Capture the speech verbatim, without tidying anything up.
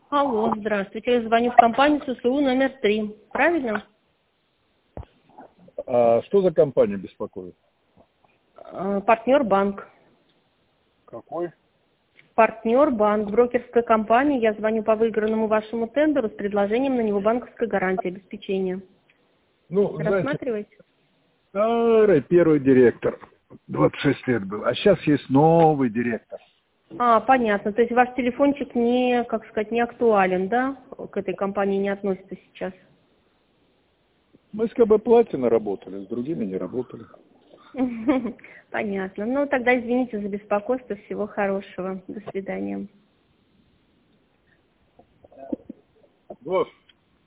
Алло, здравствуйте. Я звоню в компанию ССУ номер три. Правильно? А что за компания беспокоит? Э, Партнер банк. Какой? Партнер банк, брокерская компания. Я звоню по выигранному вашему тендеру с предложением на него банковской гарантии обеспечения. Ну, знаете, Рассматриваете? старый первый директор. двадцать шесть лет был. А сейчас есть новый директор. А, понятно. То есть ваш телефончик не, как сказать, не актуален, да? К этой компании не относится сейчас. Мы с КБ Платина работали, с другими не работали. Понятно. Ну, тогда извините за беспокойство. Всего хорошего. До свидания. Вот.